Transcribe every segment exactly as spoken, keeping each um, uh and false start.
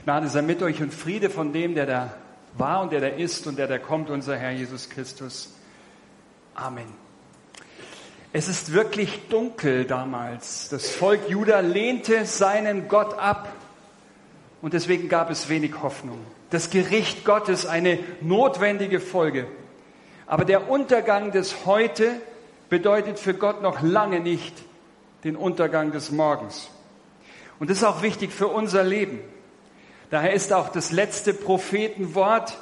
Gnade sei mit euch und Friede von dem, der da war und der da ist und der da kommt, unser Herr Jesus Christus. Amen. Es ist wirklich dunkel damals. Das Volk Juda lehnte seinen Gott ab und deswegen gab es wenig Hoffnung. Das Gericht Gottes, eine notwendige Folge. Aber der Untergang des Heute bedeutet für Gott noch lange nicht den Untergang des Morgens. Und das ist auch wichtig für unser Leben. Daher ist auch das letzte Prophetenwort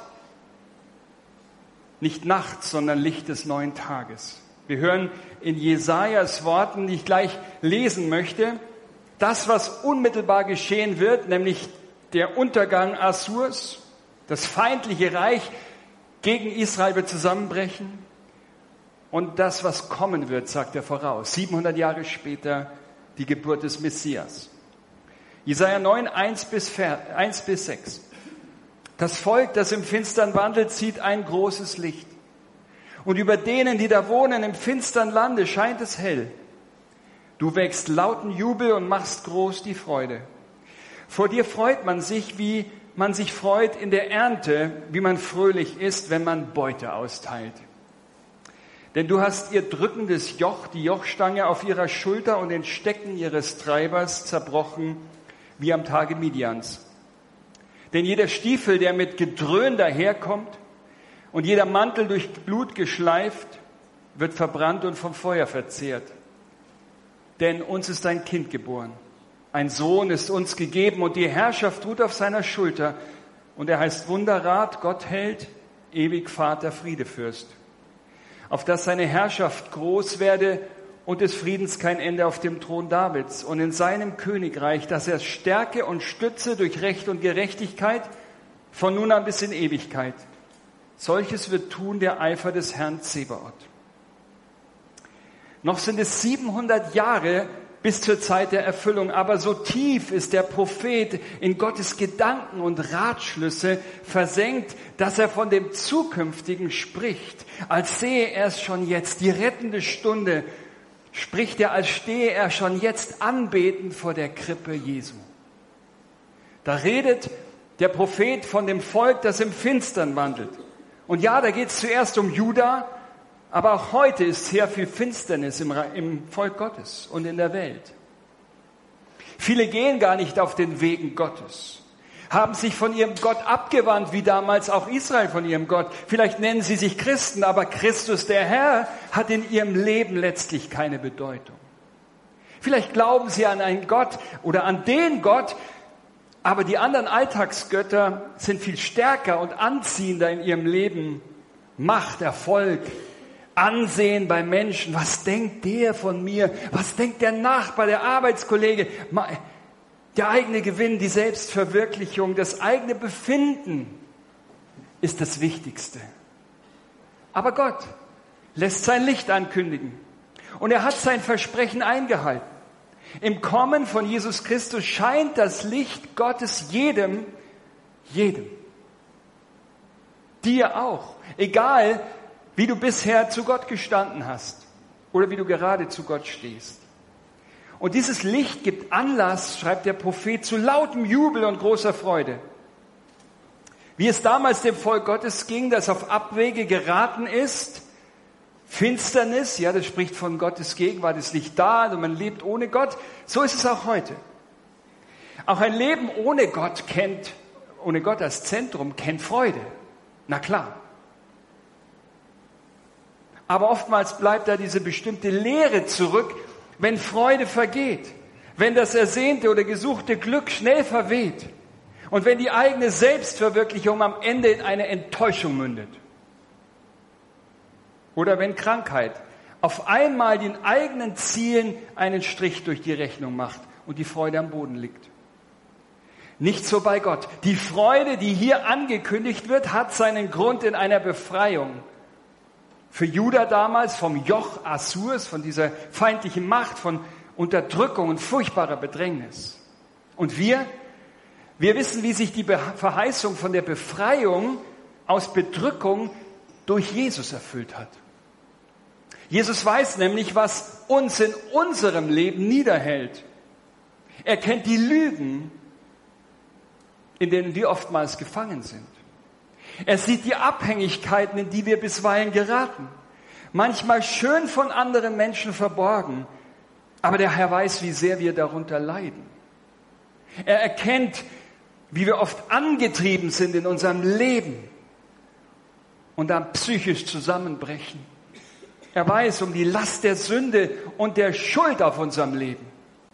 nicht Nacht, sondern Licht des neuen Tages. Wir hören in Jesajas Worten, die ich gleich lesen möchte, das, was unmittelbar geschehen wird, nämlich der Untergang Assurs, das feindliche Reich gegen Israel wird zusammenbrechen und das, was kommen wird, sagt er voraus. siebenhundert Jahre später die Geburt des Messias. Jesaja neun, eins bis sechs. Das Volk, das im Finstern wandelt, sieht ein großes Licht. Und über denen, die da wohnen im finstern Lande, scheint es hell. Du wächst lauten Jubel und machst groß die Freude. Vor dir freut man sich, wie man sich freut in der Ernte, wie man fröhlich ist, wenn man Beute austeilt. Denn du hast ihr drückendes Joch, die Jochstange auf ihrer Schulter und den Stecken ihres Treibers zerbrochen, wie am Tage Midians. Denn jeder Stiefel, der mit Gedröhn daherkommt und jeder Mantel durch Blut geschleift, wird verbrannt und vom Feuer verzehrt. Denn uns ist ein Kind geboren, ein Sohn ist uns gegeben und die Herrschaft ruht auf seiner Schulter. Und er heißt Wunderrat, Gottheld, ewig Vater, Friedefürst. Auf dass seine Herrschaft groß werde und des Friedens kein Ende auf dem Thron Davids und in seinem Königreich, dass er stärke und stütze durch Recht und Gerechtigkeit von nun an bis in Ewigkeit. Solches wird tun der Eifer des Herrn Zebaoth. Noch sind es siebenhundert Jahre bis zur Zeit der Erfüllung, aber so tief ist der Prophet in Gottes Gedanken und Ratschlüsse versenkt, dass er von dem Zukünftigen spricht, als sehe er es schon jetzt, die rettende Stunde, spricht er, als stehe er schon jetzt anbetend vor der Krippe Jesu. Da redet der Prophet von dem Volk, das im Finstern wandelt. Und ja, da geht es zuerst um Juda, aber auch heute ist sehr viel Finsternis im, im Volk Gottes und in der Welt. Viele gehen gar nicht auf den Wegen Gottes, haben sich von ihrem Gott abgewandt, wie damals auch Israel von ihrem Gott. Vielleicht nennen sie sich Christen, aber Christus, der Herr, hat in ihrem Leben letztlich keine Bedeutung. Vielleicht glauben sie an einen Gott oder an den Gott, aber die anderen Alltagsgötter sind viel stärker und anziehender in ihrem Leben. Macht, Erfolg, Ansehen bei Menschen. Was denkt der von mir? Was denkt der Nachbar, der Arbeitskollege? Der eigene Gewinn, die Selbstverwirklichung, das eigene Befinden ist das Wichtigste. Aber Gott lässt sein Licht ankündigen. Und er hat sein Versprechen eingehalten. Im Kommen von Jesus Christus scheint das Licht Gottes jedem, jedem. Dir auch. Egal, wie du bisher zu Gott gestanden hast oder wie du gerade zu Gott stehst. Und dieses Licht gibt Anlass, schreibt der Prophet, zu lautem Jubel und großer Freude. Wie es damals dem Volk Gottes ging, das auf Abwege geraten ist, Finsternis, ja, das spricht von Gottes Gegenwart, ist nicht da, also man lebt ohne Gott, so ist es auch heute. Auch ein Leben ohne Gott kennt, ohne Gott als Zentrum, kennt Freude. Na klar. Aber oftmals bleibt da diese bestimmte Leere zurück, wenn Freude vergeht, wenn das ersehnte oder gesuchte Glück schnell verweht und wenn die eigene Selbstverwirklichung am Ende in eine Enttäuschung mündet. Oder wenn Krankheit auf einmal den eigenen Zielen einen Strich durch die Rechnung macht und die Freude am Boden liegt. Nicht so bei Gott. Die Freude, die hier angekündigt wird, hat seinen Grund in einer Befreiung. Für Juda damals vom Joch Assurs, von dieser feindlichen Macht, von Unterdrückung und furchtbarer Bedrängnis. Und wir, wir wissen, wie sich die Verheißung von der Befreiung aus Bedrückung durch Jesus erfüllt hat. Jesus weiß nämlich, was uns in unserem Leben niederhält. Er kennt die Lügen, in denen wir oftmals gefangen sind. Er sieht die Abhängigkeiten, in die wir bisweilen geraten. Manchmal schön von anderen Menschen verborgen, aber der Herr weiß, wie sehr wir darunter leiden. Er erkennt, wie wir oft angetrieben sind in unserem Leben und dann psychisch zusammenbrechen. Er weiß um die Last der Sünde und der Schuld auf unserem Leben.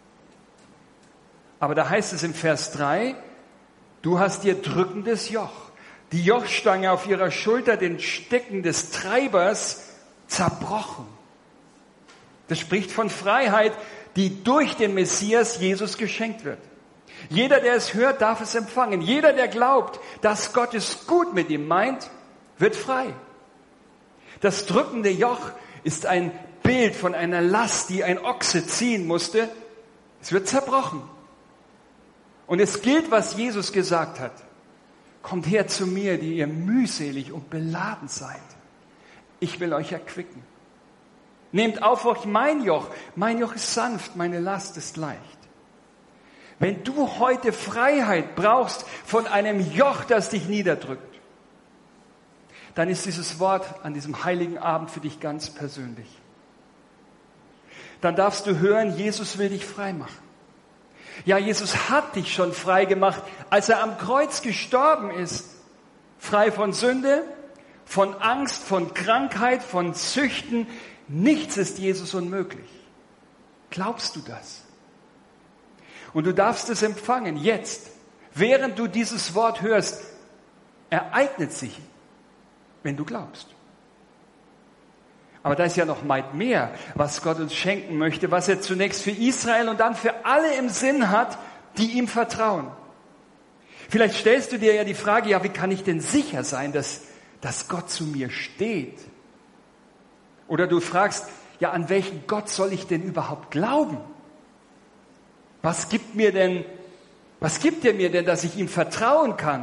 Aber da heißt es im Vers drei, du hast dir drückendes Joch, die Jochstange auf ihrer Schulter, den Stecken des Treibers zerbrochen. Das spricht von Freiheit, die durch den Messias Jesus geschenkt wird. Jeder, der es hört, darf es empfangen. Jeder, der glaubt, dass Gott es gut mit ihm meint, wird frei. Das drückende Joch ist ein Bild von einer Last, die ein Ochse ziehen musste. Es wird zerbrochen. Und es gilt, was Jesus gesagt hat. Kommt her zu mir, die ihr mühselig und beladen seid. Ich will euch erquicken. Nehmt auf euch mein Joch. Mein Joch ist sanft, meine Last ist leicht. Wenn du heute Freiheit brauchst von einem Joch, das dich niederdrückt, dann ist dieses Wort an diesem heiligen Abend für dich ganz persönlich. Dann darfst du hören, Jesus will dich frei machen. Ja, Jesus hat dich schon frei gemacht, als er am Kreuz gestorben ist. Frei von Sünde, von Angst, von Krankheit, von Süchten. Nichts ist Jesus unmöglich. Glaubst du das? Und du darfst es empfangen, jetzt. Während du dieses Wort hörst, ereignet sich, wenn du glaubst. Aber da ist ja noch weit mehr, was Gott uns schenken möchte, was er zunächst für Israel und dann für alle im Sinn hat, die ihm vertrauen. Vielleicht stellst du dir ja die Frage, ja, wie kann ich denn sicher sein, dass, dass Gott zu mir steht? Oder du fragst, ja, an welchen Gott soll ich denn überhaupt glauben? Was gibt mir denn, was gibt er mir denn, dass ich ihm vertrauen kann?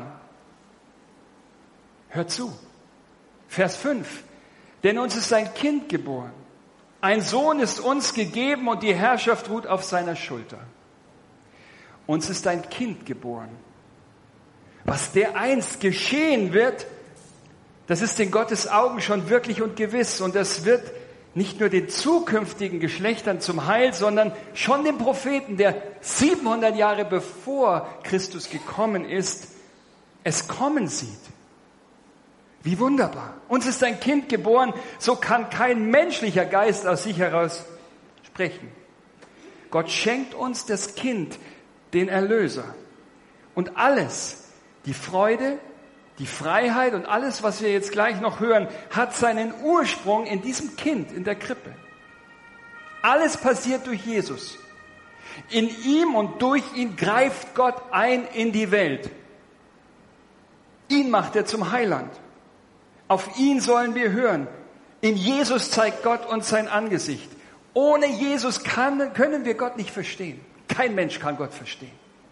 Hör zu. Vers fünf. Denn uns ist ein Kind geboren. Ein Sohn ist uns gegeben und die Herrschaft ruht auf seiner Schulter. Uns ist ein Kind geboren. Was dereinst geschehen wird, das ist in Gottes Augen schon wirklich und gewiss. Und das wird nicht nur den zukünftigen Geschlechtern zum Heil, sondern schon dem Propheten, der siebenhundert Jahre bevor Christus gekommen ist, es kommen sieht. Wie wunderbar. Uns ist ein Kind geboren, so kann kein menschlicher Geist aus sich heraus sprechen. Gott schenkt uns das Kind, den Erlöser. Und alles, die Freude, die Freiheit und alles, was wir jetzt gleich noch hören, hat seinen Ursprung in diesem Kind, in der Krippe. Alles passiert durch Jesus. In ihm und durch ihn greift Gott ein in die Welt. Ihn macht er zum Heiland. Auf ihn sollen wir hören. In Jesus zeigt Gott uns sein Angesicht. Ohne Jesus kann, können wir Gott nicht verstehen. Kein Mensch kann Gott verstehen.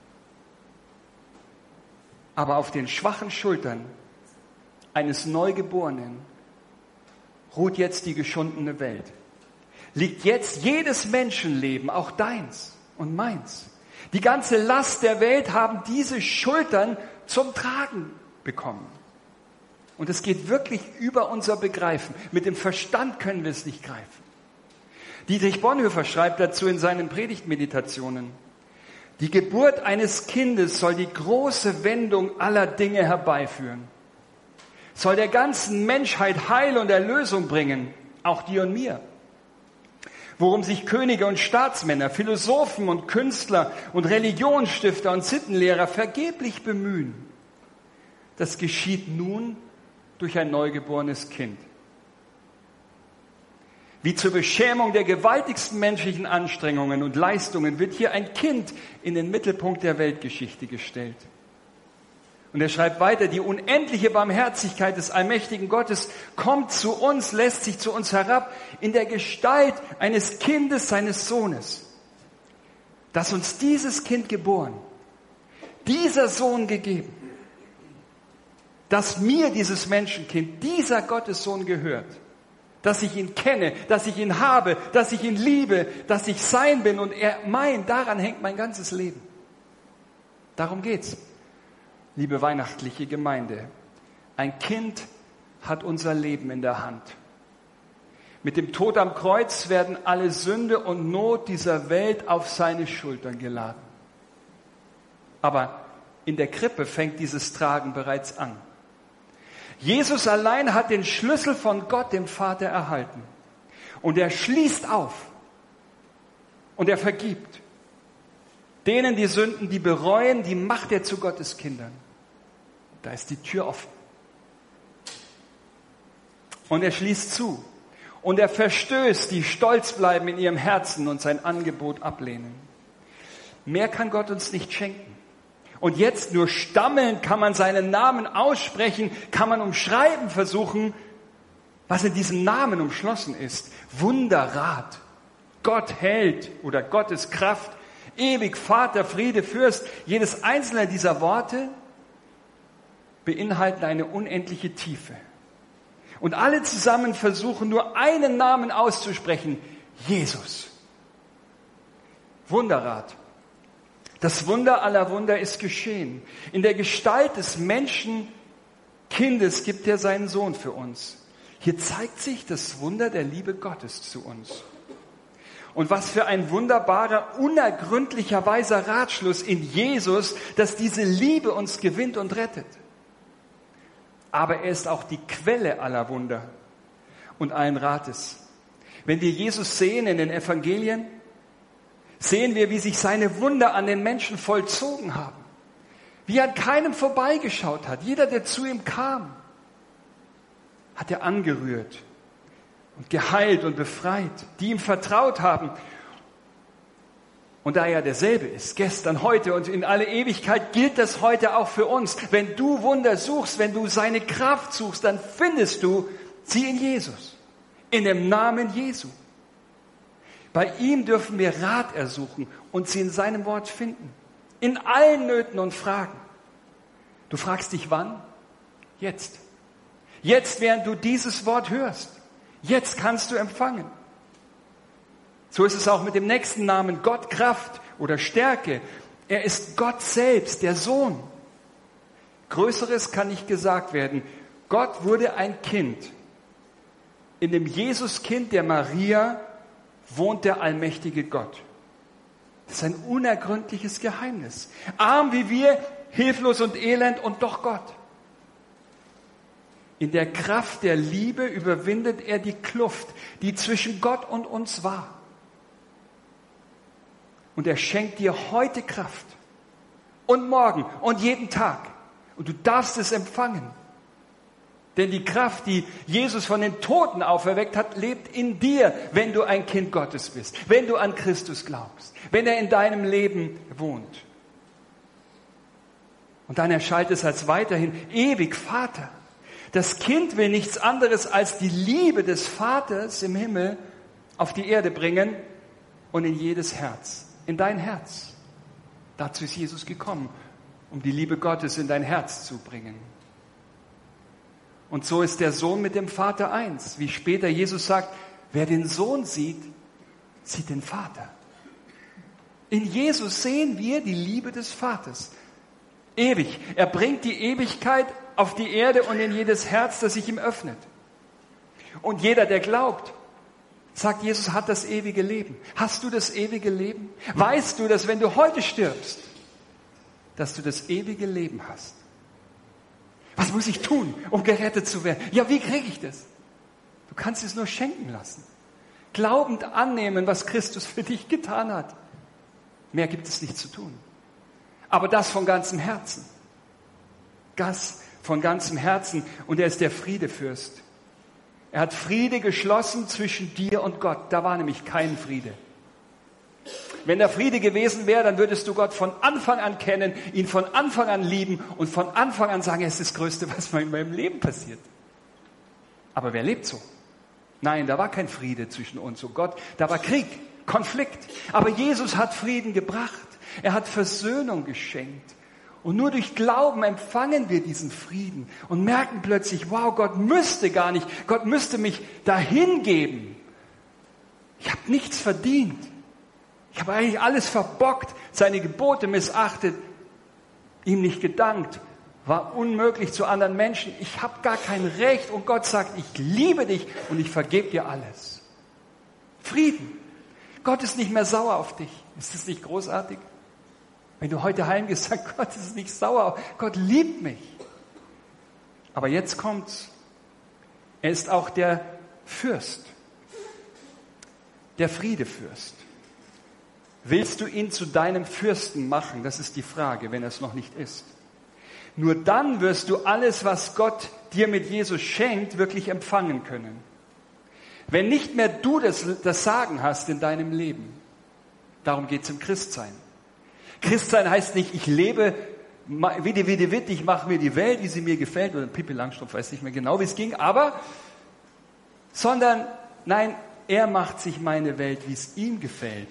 Aber auf den schwachen Schultern eines Neugeborenen ruht jetzt die geschundene Welt. Liegt jetzt jedes Menschenleben, auch deins und meins. Die ganze Last der Welt haben diese Schultern zum Tragen bekommen. Und es geht wirklich über unser Begreifen. Mit dem Verstand können wir es nicht greifen. Dietrich Bonhoeffer schreibt dazu in seinen Predigtmeditationen: Die Geburt eines Kindes soll die große Wendung aller Dinge herbeiführen. Soll der ganzen Menschheit Heil und Erlösung bringen, auch dir und mir. Worum sich Könige und Staatsmänner, Philosophen und Künstler und Religionsstifter und Sittenlehrer vergeblich bemühen, das geschieht nun durch ein neugeborenes Kind. Wie zur Beschämung der gewaltigsten menschlichen Anstrengungen und Leistungen wird hier ein Kind in den Mittelpunkt der Weltgeschichte gestellt. Und er schreibt weiter, die unendliche Barmherzigkeit des allmächtigen Gottes kommt zu uns, lässt sich zu uns herab in der Gestalt eines Kindes, seines Sohnes. Dass uns dieses Kind geboren, dieser Sohn gegeben, dass mir dieses Menschenkind, dieser Gottessohn gehört, dass ich ihn kenne, dass ich ihn habe, dass ich ihn liebe, dass ich sein bin und er mein, daran hängt mein ganzes Leben. Darum geht's. Liebe weihnachtliche Gemeinde, ein Kind hat unser Leben in der Hand. Mit dem Tod am Kreuz werden alle Sünde und Not dieser Welt auf seine Schultern geladen. Aber in der Krippe fängt dieses Tragen bereits an. Jesus allein hat den Schlüssel von Gott, dem Vater, erhalten. Und er schließt auf und er vergibt. Denen die Sünden, die bereuen, die macht er zu Gottes Kindern. Da ist die Tür offen. Und er schließt zu. Und er verstößt, die stolz bleiben in ihrem Herzen und sein Angebot ablehnen. Mehr kann Gott uns nicht schenken. Und jetzt nur stammeln kann man seinen Namen aussprechen, kann man umschreiben versuchen, was in diesem Namen umschlossen ist. Wunderrat, Gott hält oder Gottes Kraft, ewig Vater, Friede, Fürst. Jedes einzelne dieser Worte beinhalten eine unendliche Tiefe. Und alle zusammen versuchen nur einen Namen auszusprechen, Jesus. Wunderrat. Das Wunder aller Wunder ist geschehen. In der Gestalt des Menschenkindes gibt er seinen Sohn für uns. Hier zeigt sich das Wunder der Liebe Gottes zu uns. Und was für ein wunderbarer, unergründlicher, weiser Ratschluss in Jesus, dass diese Liebe uns gewinnt und rettet. Aber er ist auch die Quelle aller Wunder und allen Rates. Wenn wir Jesus sehen in den Evangelien, sehen wir, wie sich seine Wunder an den Menschen vollzogen haben. Wie er an keinem vorbeigeschaut hat. Jeder, der zu ihm kam, hat er angerührt und geheilt und befreit, die ihm vertraut haben. Und da er derselbe ist, gestern, heute und in alle Ewigkeit, gilt das heute auch für uns. Wenn du Wunder suchst, wenn du seine Kraft suchst, dann findest du sie in Jesus, in dem Namen Jesu. Bei ihm dürfen wir Rat ersuchen und sie in seinem Wort finden. In allen Nöten und Fragen. Du fragst dich wann? Jetzt. Jetzt, während du dieses Wort hörst. Jetzt kannst du empfangen. So ist es auch mit dem nächsten Namen, Gott Kraft oder Stärke. Er ist Gott selbst, der Sohn. Größeres kann nicht gesagt werden. Gott wurde ein Kind. In dem Jesuskind der Maria wohnt der allmächtige Gott. Das ist ein unergründliches Geheimnis. Arm wie wir, hilflos und elend und doch Gott. In der Kraft der Liebe überwindet er die Kluft, die zwischen Gott und uns war. Und er schenkt dir heute Kraft. Und morgen und jeden Tag. Und du darfst es empfangen. Denn die Kraft, die Jesus von den Toten auferweckt hat, lebt in dir, wenn du ein Kind Gottes bist. Wenn du an Christus glaubst. Wenn er in deinem Leben wohnt. Und dann erscheint es als weiterhin ewig Vater. Das Kind will nichts anderes als die Liebe des Vaters im Himmel auf die Erde bringen und in jedes Herz. In dein Herz. Dazu ist Jesus gekommen, um die Liebe Gottes in dein Herz zu bringen. Und so ist der Sohn mit dem Vater eins. Wie später Jesus sagt, wer den Sohn sieht, sieht den Vater. In Jesus sehen wir die Liebe des Vaters. Ewig. Er bringt die Ewigkeit auf die Erde und in jedes Herz, das sich ihm öffnet. Und jeder, der glaubt, sagt, Jesus hat das ewige Leben. Hast du das ewige Leben? Weißt du, dass wenn du heute stirbst, dass du das ewige Leben hast? Was muss ich tun, um gerettet zu werden? Ja, wie kriege ich das? Du kannst es nur schenken lassen. Glaubend annehmen, was Christus für dich getan hat. Mehr gibt es nicht zu tun. Aber das von ganzem Herzen. Das von ganzem Herzen. Und er ist der Friedefürst. Er hat Friede geschlossen zwischen dir und Gott. Da war nämlich kein Friede. Wenn da Friede gewesen wäre, dann würdest du Gott von Anfang an kennen, ihn von Anfang an lieben und von Anfang an sagen, es ist das Größte, was mir in meinem Leben passiert. Aber wer lebt so? Nein, da war kein Friede zwischen uns und Gott. Da war Krieg, Konflikt. Aber Jesus hat Frieden gebracht. Er hat Versöhnung geschenkt. Und nur durch Glauben empfangen wir diesen Frieden und merken plötzlich, wow, Gott müsste gar nicht, Gott müsste mich dahin geben. Ich habe nichts verdient. Ich habe eigentlich alles verbockt, seine Gebote missachtet, ihm nicht gedankt war unmöglich zu anderen Menschen. Ich habe gar kein Recht. Und Gott sagt, ich liebe dich und ich vergebe dir alles. Frieden. Gott ist nicht mehr sauer auf dich. Ist das nicht großartig? Wenn du heute heimgehst, sagst, Gott ist nicht sauer. Gott liebt mich. Aber jetzt kommt's. Er ist auch der Fürst. Der Friedefürst. Willst du ihn zu deinem Fürsten machen? Das ist die Frage, wenn er es noch nicht ist. Nur dann wirst du alles, was Gott dir mit Jesus schenkt, wirklich empfangen können. Wenn nicht mehr du das, das Sagen hast in deinem Leben. Darum geht es im Christsein. Christsein heißt nicht, ich lebe wie die, wie die Witt, ich mache mir die Welt, wie sie mir gefällt, oder Pippi Langstrumpf, weiß nicht mehr genau, wie es ging, aber, sondern, nein, er macht sich meine Welt, wie es ihm gefällt.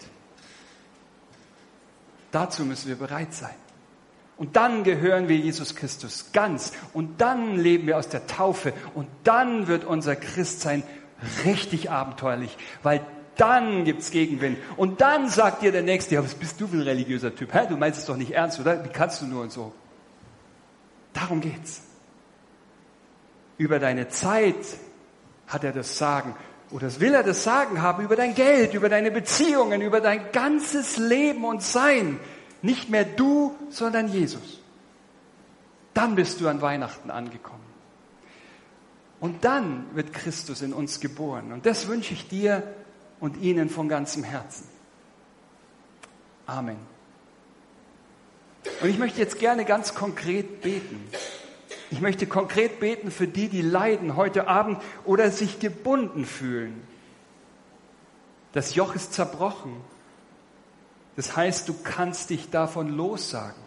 Dazu müssen wir bereit sein. Und dann gehören wir Jesus Christus ganz. Und dann leben wir aus der Taufe. Und dann wird unser Christsein richtig abenteuerlich. Weil dann gibt's Gegenwind. Und dann sagt dir der Nächste, ja, was bist du für ein religiöser Typ? Hä? Du meinst es doch nicht ernst, oder? Wie kannst du nur und so? Darum geht's. Über deine Zeit hat er das Sagen. Oder will er das Sagen haben über dein Geld, über deine Beziehungen, über dein ganzes Leben und Sein. Nicht mehr du, sondern Jesus. Dann bist du an Weihnachten angekommen. Und dann wird Christus in uns geboren. Und das wünsche ich dir und Ihnen von ganzem Herzen. Amen. Und ich möchte jetzt gerne ganz konkret beten. Ich möchte konkret beten für die, die leiden heute Abend oder sich gebunden fühlen. Das Joch ist zerbrochen. Das heißt, du kannst dich davon lossagen.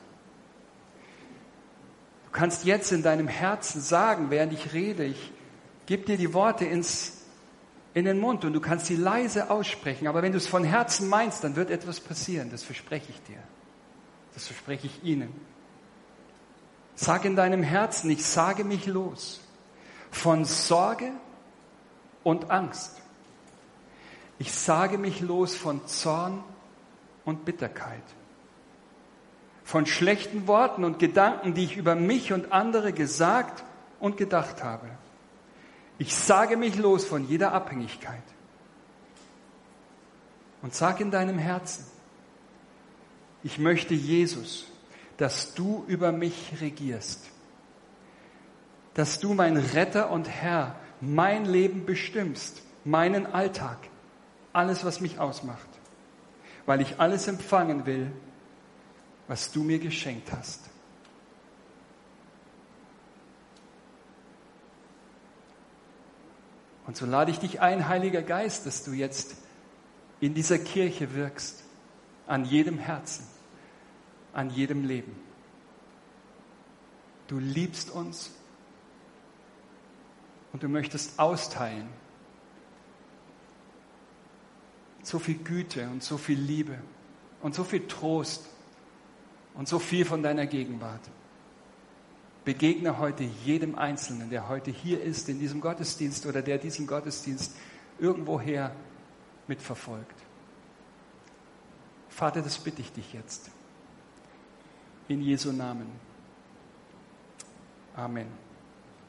Du kannst jetzt in deinem Herzen sagen, während ich rede, ich gebe dir die Worte ins, in den Mund und du kannst sie leise aussprechen. Aber wenn du es von Herzen meinst, dann wird etwas passieren. Das verspreche ich dir. Das verspreche ich Ihnen. Sag in deinem Herzen, ich sage mich los von Sorge und Angst. Ich sage mich los von Zorn und Bitterkeit. Von schlechten Worten und Gedanken, die ich über mich und andere gesagt und gedacht habe. Ich sage mich los von jeder Abhängigkeit. Und sag in deinem Herzen, ich möchte Jesus, dass du über mich regierst. Dass du mein Retter und Herr, mein Leben bestimmst, meinen Alltag, alles, was mich ausmacht. Weil ich alles empfangen will, was du mir geschenkt hast. Und so lade ich dich ein, Heiliger Geist, dass du jetzt in dieser Kirche wirkst, an jedem Herzen, an jedem Leben. Du liebst uns und du möchtest austeilen. So viel Güte und so viel Liebe und so viel Trost und so viel von deiner Gegenwart. Begegne heute jedem Einzelnen, der heute hier ist, in diesem Gottesdienst oder der diesen Gottesdienst irgendwoher mitverfolgt. Vater, das bitte ich dich jetzt. In Jesu Namen. Amen.